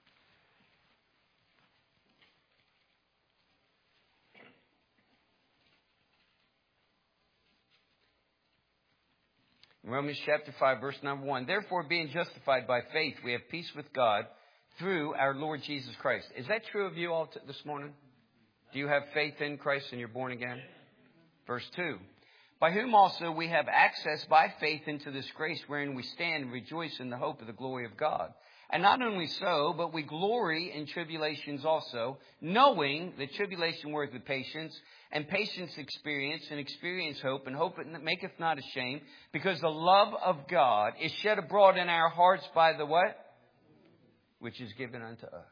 Romans chapter five, verse number one. Therefore, being justified by faith, we have peace with God through our Lord Jesus Christ. Is that true of you all t- this morning? Do you have faith in Christ and you're born again? Verse two. By whom also we have access by faith into this grace wherein we stand and rejoice in the hope of the glory of God. And not only so, but we glory in tribulations also, knowing that tribulation worketh patience, and patience experience, and experience hope, and hope it maketh not ashamed, because the love of God is shed abroad in our hearts by the what? Which is given unto us.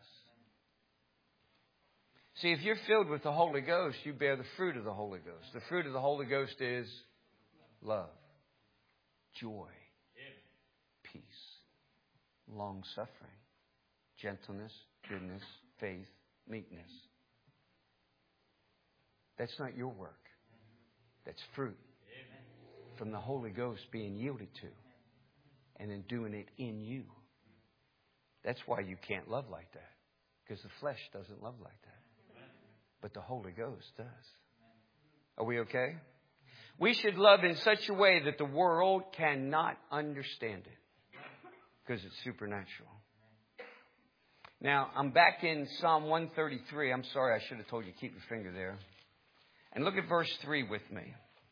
See, if you're filled with the Holy Ghost, you bear the fruit of the Holy Ghost. The fruit of the Holy Ghost is love, joy, peace, long-suffering, gentleness, goodness, faith, meekness. That's not your work. That's fruit from the Holy Ghost being yielded to and then doing it in you. That's why you can't love like that, because the flesh doesn't love like that. But the Holy Ghost does. Are we okay? We should love in such a way that the world cannot understand it, because it's supernatural. Now, I'm back in Psalm one thirty-three. I'm sorry, I should have told you, keep your finger there. And look at verse three with me.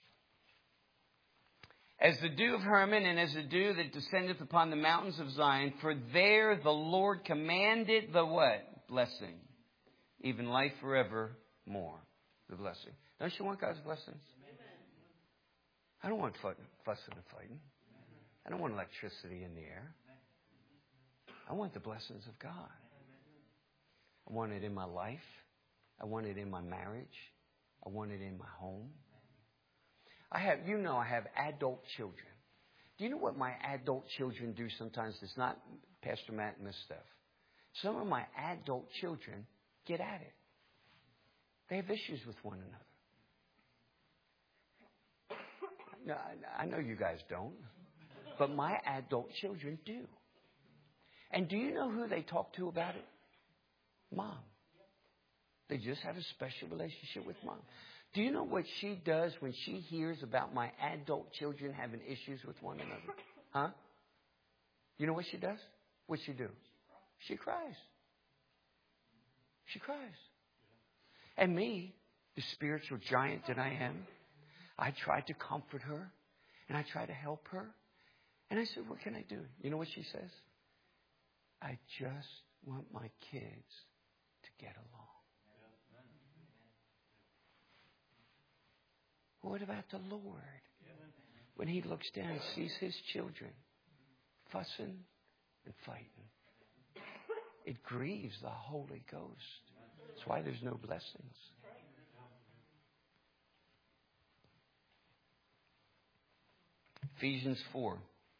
As the dew of Hermon, and as the dew that descendeth upon the mountains of Zion, for there the Lord commanded the what? Blessing. Even life forevermore. The blessing. Don't you want God's blessings? I don't want fussing and fighting. I don't want electricity in the air. I want the blessings of God. I want it in my life. I want it in my marriage. I want it in my home. I have, you know, I have adult children. Do you know what my adult children do sometimes? It's not Pastor Matt and this stuff. Some of my adult children get at it. They have issues with one another. Now, I know you guys don't, but my adult children do. And do you know who they talk to about it? Mom. They just have a special relationship with Mom. Do you know what she does when she hears about my adult children having issues with one another? Huh? You know what she does? What's she do? She cries. She cries. And me, the spiritual giant that I am, I tried to comfort her and I tried to help her. And I said, what can I do? You know what she says? I just want my kids to get along. What about the Lord? When He looks down and sees His children fussing and fighting, it grieves the Holy Ghost. That's why there's no blessings. Ephesians four.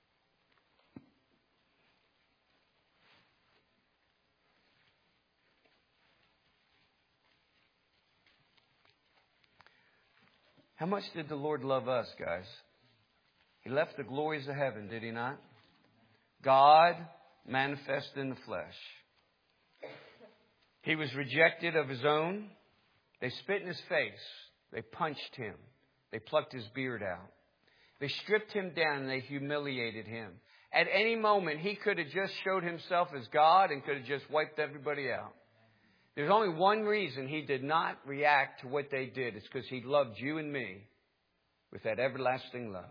How much did the Lord love us, guys? He left the glories of heaven, did He not? God manifest in the flesh. He was rejected of His own. They spit in His face. They punched Him. They plucked His beard out. They stripped Him down and they humiliated Him. At any moment, He could have just showed Himself as God and could have just wiped everybody out. There's only one reason He did not react to what they did. It's because He loved you and me with that everlasting love.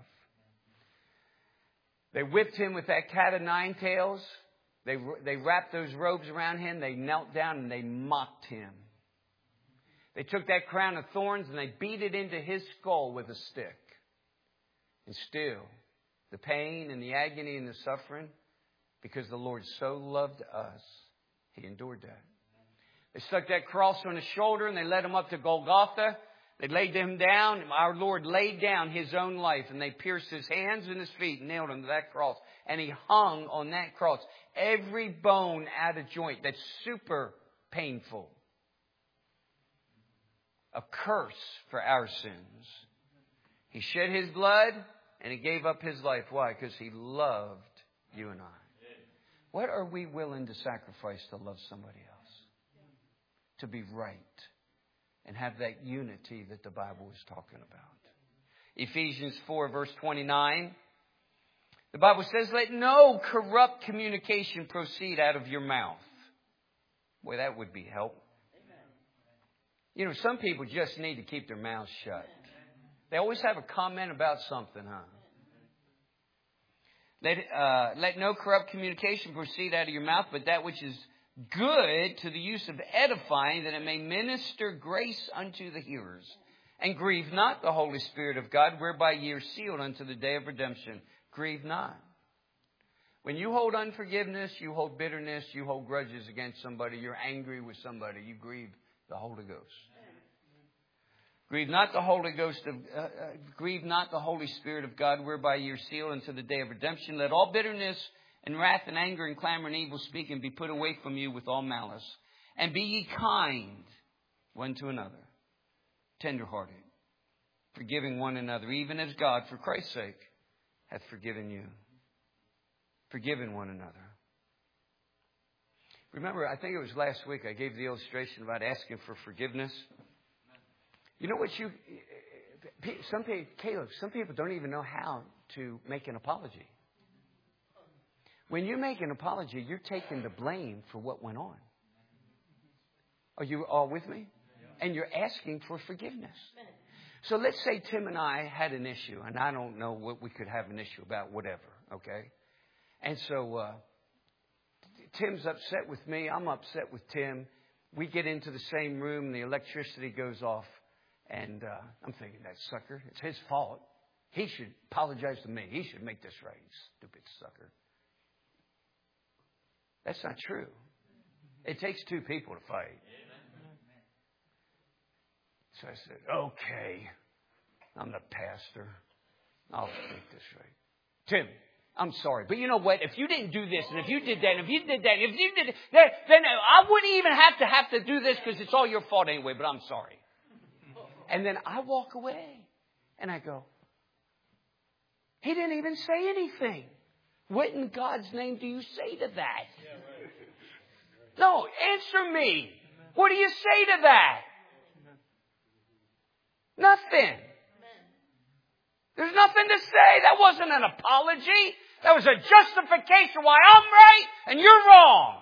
They whipped Him with that cat of nine tails. They, they wrapped those robes around Him. They knelt down and they mocked Him. They took that crown of thorns and they beat it into His skull with a stick. And still, the pain and the agony and the suffering, because the Lord so loved us, He endured that. They stuck that cross on His shoulder and they led Him up to Golgotha. They laid Him down. Our Lord laid down His own life and they pierced His hands and His feet and nailed Him to that cross. And He hung on that cross. Every bone out of joint. That's super painful. A curse for our sins. He shed His blood and He gave up His life. Why? Because He loved you and I. What are we willing to sacrifice to love somebody else? To be right and have that unity that the Bible is talking about. Ephesians four verse twenty-nine. The Bible says, let no corrupt communication proceed out of your mouth. Boy, that would be help. You know, some people just need to keep their mouths shut. They always have a comment about something, huh? Let, uh, let no corrupt communication proceed out of your mouth, but that which is good to the use of edifying, that it may minister grace unto the hearers. And grieve not the Holy Spirit of God, whereby ye are sealed unto the day of redemption. Grieve not. When you hold unforgiveness, you hold bitterness, you hold grudges against somebody, you're angry with somebody, you grieve the Holy Ghost. Grieve not the Holy Ghost of, uh, uh, grieve not the Holy Spirit of God, whereby ye are sealed unto the day of redemption. Let all bitterness And wrath and anger and clamor and evil speaking be put away from you with all malice. And be ye kind one to another, tenderhearted, forgiving one another, even as God, for Christ's sake, hath forgiven you. Forgiven one another. Remember, I think it was last week I gave the illustration about asking for forgiveness. You know what you... Some people, Caleb, some people don't even know how to make an apology. When you make an apology, you're taking the blame for what went on. Are you all with me? And you're asking for forgiveness. So let's say Tim and I had an issue, and I don't know what we could have an issue about, whatever, okay? And so uh, Tim's upset with me. I'm upset with Tim. We get into the same room. The electricity goes off. And uh, I'm thinking, that sucker, it's his fault. He should apologize to me. He should make this right, stupid sucker. That's not true. It takes two people to fight. So I said, okay, I'm the pastor. I'll make this right. Tim, I'm sorry. But you know what? If you didn't do this, and if you did that, and if you did that, if you did that, then I wouldn't even have to have to do this because it's all your fault anyway, but I'm sorry. And then I walk away and I go, he didn't even say anything. What in God's name do you say to that? No, answer me. What do you say to that? Nothing. There's nothing to say. That wasn't an apology. That was a justification why I'm right and you're wrong.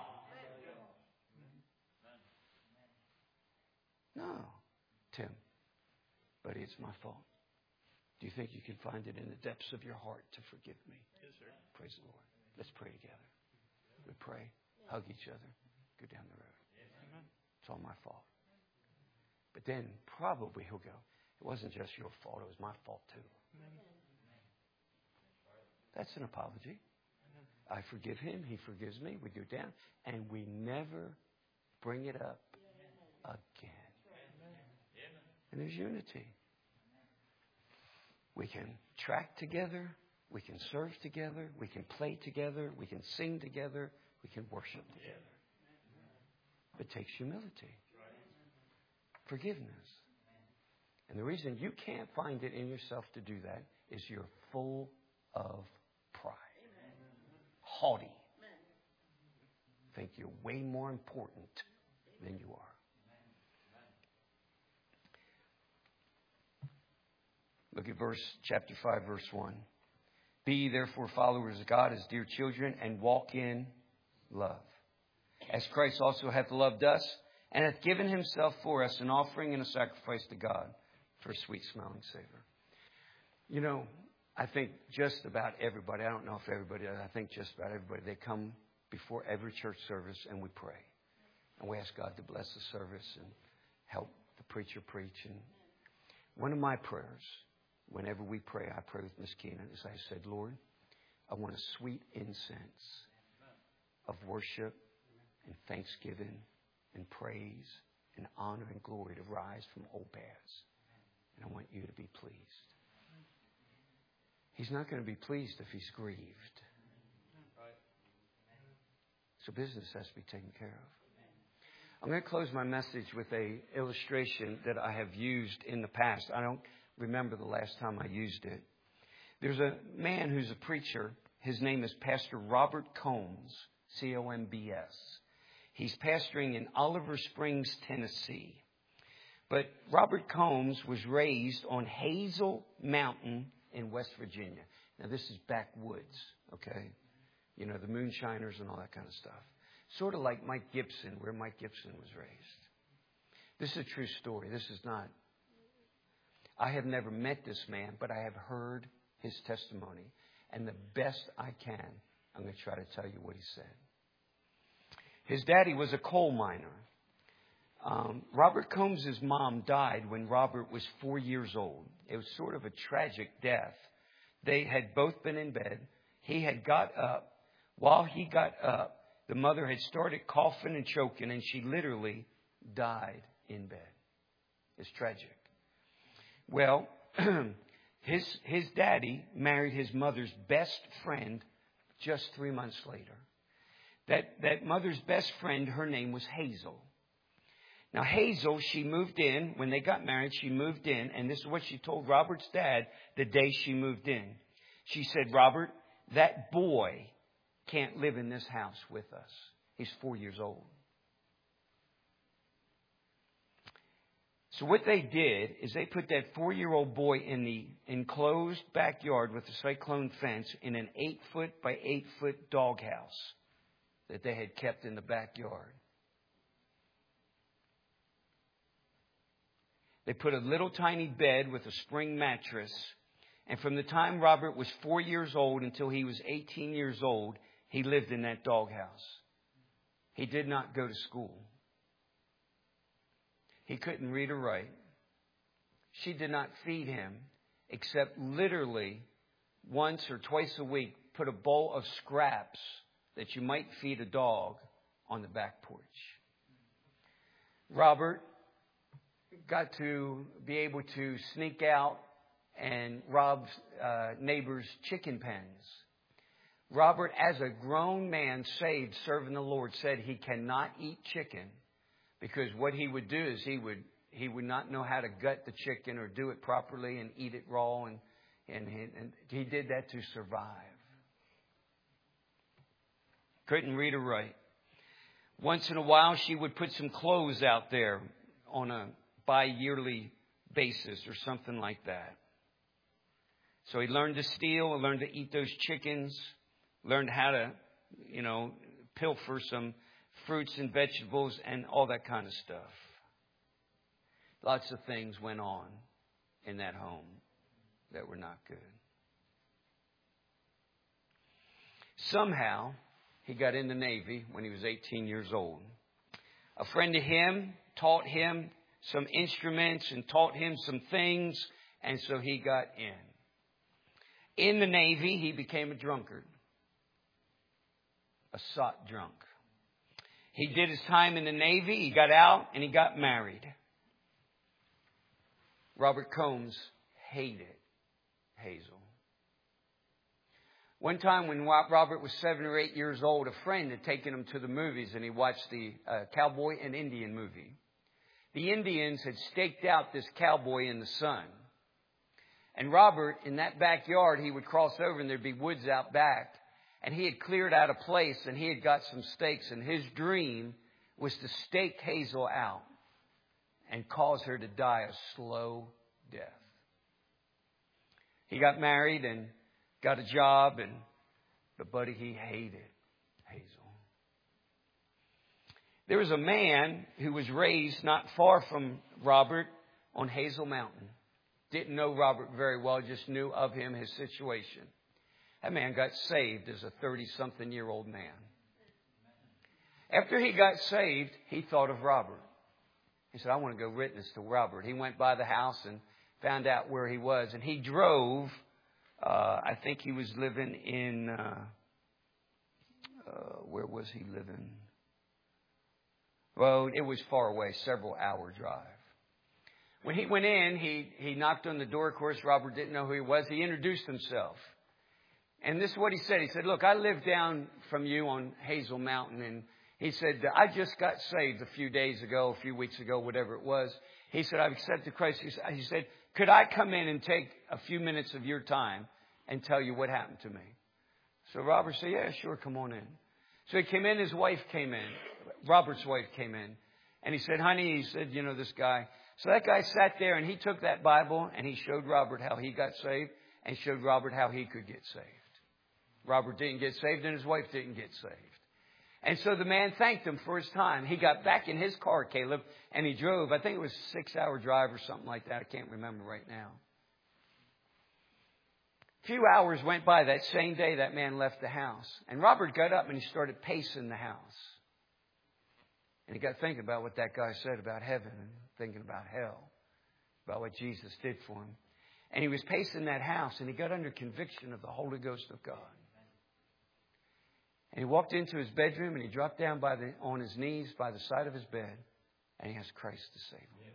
No, Tim, buddy, it's my fault. Do you think you can find it in the depths of your heart to forgive me? Yes, sir. Praise the Lord. Let's pray together. We pray, hug each other, go down the road. It's all my fault. But then probably he'll go, it wasn't just your fault, it was my fault too. That's an apology. I forgive him, he forgives me, we go down, and we never bring it up again. And there's unity. We can track together, we can serve together, we can play together, we can sing together, we can worship together. It takes humility, forgiveness. And the reason you can't find it in yourself to do that is you're full of pride. Haughty. Think you're way more important than you are. Look at verse chapter five, verse one. Be ye therefore followers of God as dear children, and walk in love. As Christ also hath loved us, and hath given himself for us an offering and a sacrifice to God for a sweet smelling savor. You know, I think just about everybody, I don't know if everybody, I think just about everybody, they come before every church service and we pray. And we ask God to bless the service and help the preacher preach. And one of my prayers, whenever we pray, I pray with Miss Keenan, as I said, Lord, I want a sweet incense of worship and thanksgiving and praise and honor and glory to rise from old paths. And I want you to be pleased. He's not going to be pleased if he's grieved. So business has to be taken care of. I'm going to close my message with a illustration that I have used in the past. I don't remember the last time I used it. There's a man who's a preacher. His name is Pastor Robert Combs, C O M B S. He's pastoring in Oliver Springs, Tennessee. But Robert Combs was raised on Hazel Mountain in West Virginia. Now, this is backwoods, okay? You know, the moonshiners and all that kind of stuff. Sort of like Mike Gibson, where Mike Gibson was raised. This is a true story. This is not... I have never met this man, but I have heard his testimony. And the best I can, I'm going to try to tell you what he said. His daddy was a coal miner. Um, Robert Combs' mom died when Robert was four years old. It was sort of a tragic death. They had both been in bed. He had got up. While he got up, the mother had started coughing and choking, and she literally died in bed. It's tragic. Well, his his daddy married his mother's best friend just three months later. That, that mother's best friend, her name was Hazel. Now, Hazel, she moved in. When they got married, she moved in. And this is what she told Robert's dad the day she moved in. She said, Robert, that boy can't live in this house with us. He's four years old. So what they did is they put that four-year-old boy in the enclosed backyard with the cyclone fence in an eight-foot by eight-foot doghouse that they had kept in the backyard. They put a little tiny bed with a spring mattress. And from the time Robert was four years old until he was eighteen years old, he lived in that doghouse. He did not go to school. He couldn't read or write. She did not feed him except literally once or twice a week, put a bowl of scraps that you might feed a dog on the back porch. Robert got to be able to sneak out and rob uh, neighbors' chicken pens. Robert, as a grown man saved, serving the Lord, said he cannot eat chicken because what he would do is he would he would not know how to gut the chicken or do it properly and eat it raw, and and he, and he did that to survive. Couldn't read or write. Once in a while, she would put some clothes out there on a bi-yearly basis or something like that. So he learned to steal, learned to eat those chickens, learned how to, you know, pilfer some fruits and vegetables and all that kind of stuff. Lots of things went on in that home that were not good. Somehow, he got in the Navy when he was eighteen years old. A friend of him taught him some instruments and taught him some things, and so he got in. In the Navy, he became a drunkard. A sot drunk. He did his time in the Navy, he got out, and he got married. Robert Combs hated Hazel. One time when Robert was seven or eight years old, a friend had taken him to the movies and he watched the uh, Cowboy and Indian movie. The Indians had staked out this cowboy in the sun. And Robert, in that backyard, he would cross over and there'd be woods out back. And he had cleared out a place and he had got some stakes. And his dream was to stake Hazel out and cause her to die a slow death. He got married and got a job, and but buddy, he hated Hazel. There was a man who was raised not far from Robert on Hazel Mountain. Didn't know Robert very well, just knew of him, his situation. That man got saved as a thirty-something-year-old man. After he got saved, he thought of Robert. He said, I want to go witness to Robert. He went by the house and found out where he was, and he drove. Uh, I think he was living in, uh, uh, where was he living? Well, it was far away, several hour drive. When he went in, he, he knocked on the door. Of course, Robert didn't know who he was. He introduced himself. And this is what he said. He said, look, I live down from you on Hazel Mountain. And he said, I just got saved a few days ago, a few weeks ago, whatever it was. He said, I've accepted Christ. He said, could I come in and take a few minutes of your time and tell you what happened to me? So Robert said, yeah, sure, come on in. So he came in, his wife came in, Robert's wife came in, and he said, honey, he said, you know, this guy. So that guy sat there and he took that Bible and he showed Robert how he got saved and showed Robert how he could get saved. Robert didn't get saved and his wife didn't get saved. And so the man thanked him for his time. He got back in his car, Caleb, and he drove. I think it was a six-hour drive or something like that. I can't remember right now. A few hours went by. That same day, that man left the house. And Robert got up and he started pacing the house. And he got thinking about what that guy said about heaven and thinking about hell, about what Jesus did for him. And he was pacing that house and he got under conviction of the Holy Ghost of God. And he walked into his bedroom and he dropped down by the, on his knees by the side of his bed and he asked Christ to save him.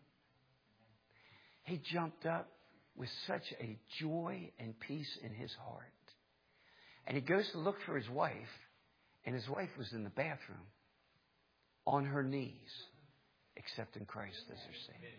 He jumped up with such a joy and peace in his heart. And he goes to look for his wife, and his wife was in the bathroom on her knees, accepting Christ as her Savior.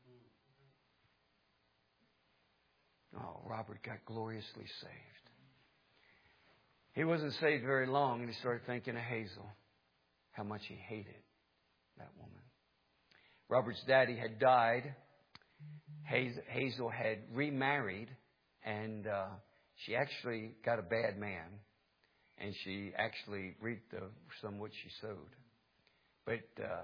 Oh, Robert got gloriously saved. He wasn't saved very long, and he started thinking of Hazel, how much he hated that woman. Robert's daddy had died. Hazel had remarried, and uh, she actually got a bad man, and she actually reaped the, some what she sowed. But uh,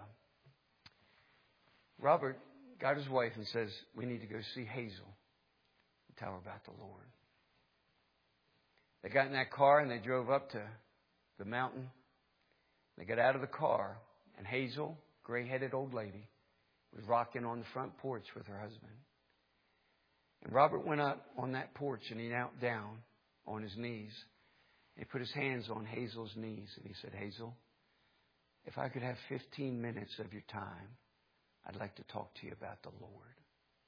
Robert got his wife and says, we need to go see Hazel and tell her about the Lord. They got in that car and they drove up to the mountain. They got out of the car, and Hazel, gray-headed old lady, was rocking on the front porch with her husband. And Robert went up on that porch and he knelt down on his knees. And he put his hands on Hazel's knees and he said, Hazel, if I could have fifteen minutes of your time, I'd like to talk to you about the Lord.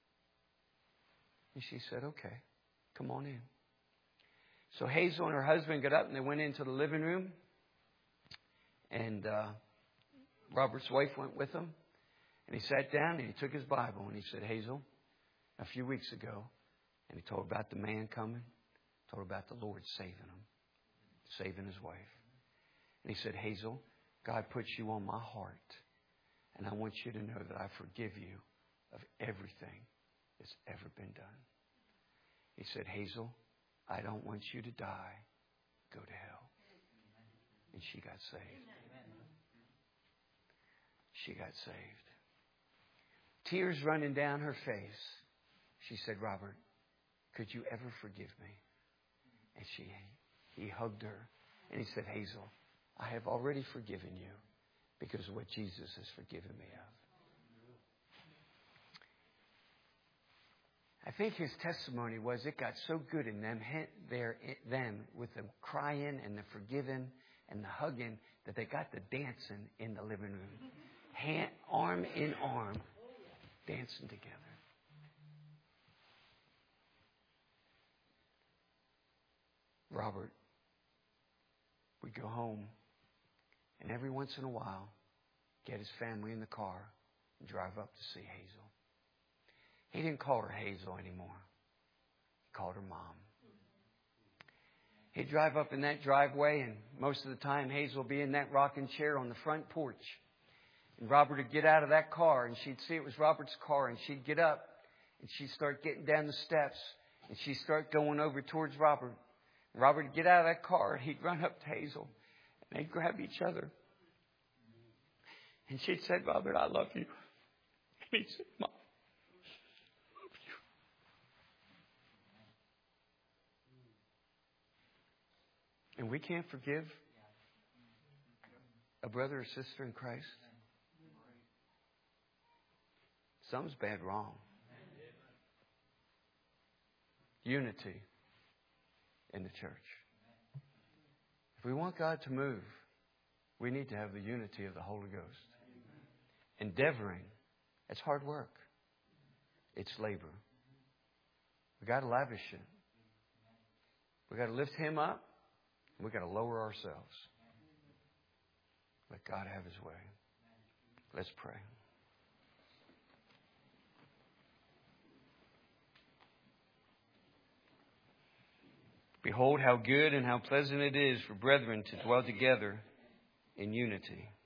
And she said, okay, come on in. So Hazel and her husband got up and they went into the living room. And uh, Robert's wife went with them. And he sat down and he took his Bible and he said, Hazel, a few weeks ago, and he told about the man coming, told about the Lord saving him, saving his wife. And he said, Hazel, God put you on my heart, and I want you to know that I forgive you of everything that's ever been done. He said, Hazel, I don't want you to die, go to hell. And she got saved. She got saved. Tears running down her face. She said, Robert, could you ever forgive me? And she, he hugged her and he said, Hazel, I have already forgiven you because of what Jesus has forgiven me of. I think his testimony was it got so good in them, there, them with the crying and the forgiving and the hugging that they got the dancing in the living room. Hand, arm in arm, dancing together. Robert would go home and every once in a while get his family in the car and drive up to see Hazel. He didn't call her Hazel anymore. He called her Mom. He'd drive up in that driveway, and most of the time Hazel would be in that rocking chair on the front porch. And Robert would get out of that car, and she'd see it was Robert's car, and she'd get up, and she'd start getting down the steps, and she'd start going over towards Robert. And Robert would get out of that car, and he'd run up to Hazel, and they'd grab each other. And she'd say, Robert, I love you. And he'd say, Mom, I love you. And we can't forgive a brother or sister in Christ. Something's bad wrong. Unity in the church. If we want God to move, we need to have the unity of the Holy Ghost. Endeavoring, it's hard work. It's labor. We've got to lavish it. We've got to lift Him up. And we've got to lower ourselves. Let God have His way. Let's pray. Behold how good and how pleasant it is for brethren to dwell together in unity.